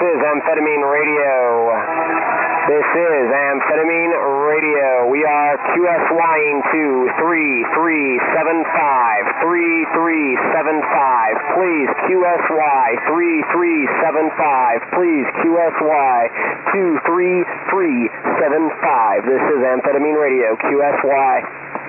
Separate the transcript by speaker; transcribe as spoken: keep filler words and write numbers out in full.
Speaker 1: is Amphetamine Radio. This is Amphetamine Radio. We are Q S Y-ing to three three seven five, three three seven five. Please, Q S Y three three seven five. Please, Q S Y two three three seven five. This is Amphetamine Radio, Q S Y.